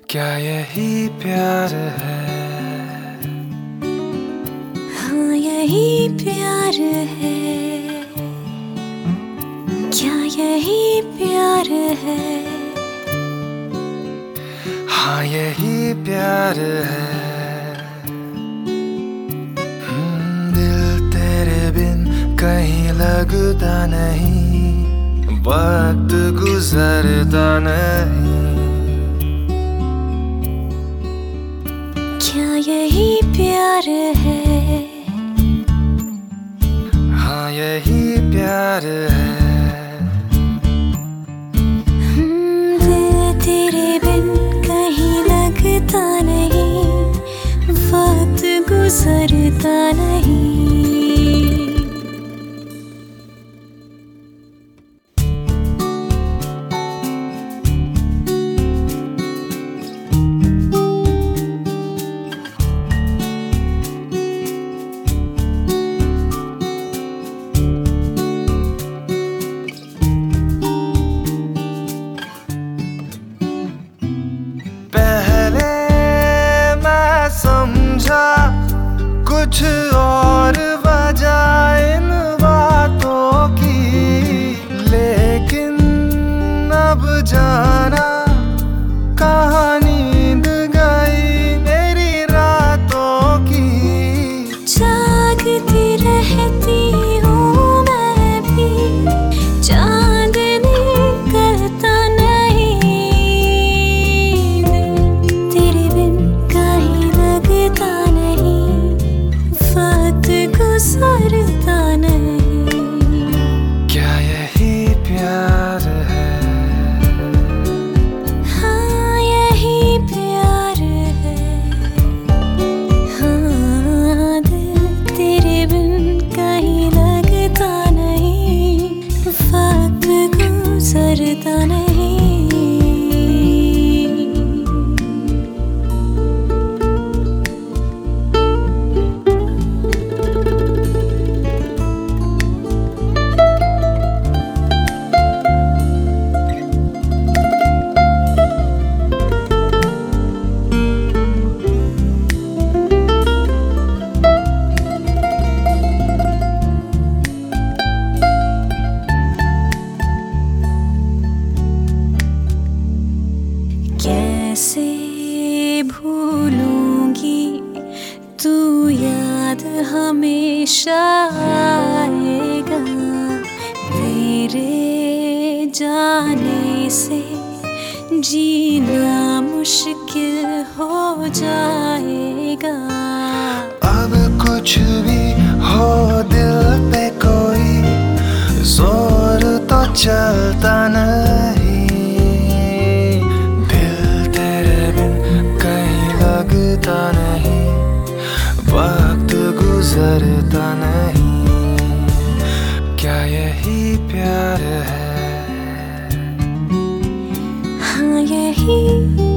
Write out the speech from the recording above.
क्या यही प्यार है? हाँ यही प्यार है। क्या यही प्यार है? हाँ यही प्यार है। दिल तेरे बिन कहीं लगता नहीं, वक्त गुजरता नहीं। क्या यही प्यार है? हाँ यही प्यार है। दिल तेरे बिन कहीं लगता नहीं, वक्त गुजरता नहीं। कुछ और वजह इन बातों की, लेकिन अब जाना कहाँ नींद गई मेरी रातों की। जागती रहती हूँ मैं भी, चांद निकलता नहीं। तेरे बिन कहीं लगता नहीं, वक्त गुजरता नहीं। क्या यही प्यार है? हाँ यही प्यार है। हाँ दिल तेरे बिन कहीं लगता नहीं, वक्त गुजरता नहीं। कैसे भूलूंगी, तू याद हमेशा आएगा। तेरे जाने से जीना मुश्किल हो जाएगा। अब कुछ भी हो दिल पे कोई जोर तो चलता नहीं। लगता नहीं, वक्त गुजरता नहीं। क्या यही प्यार है? हाँ यही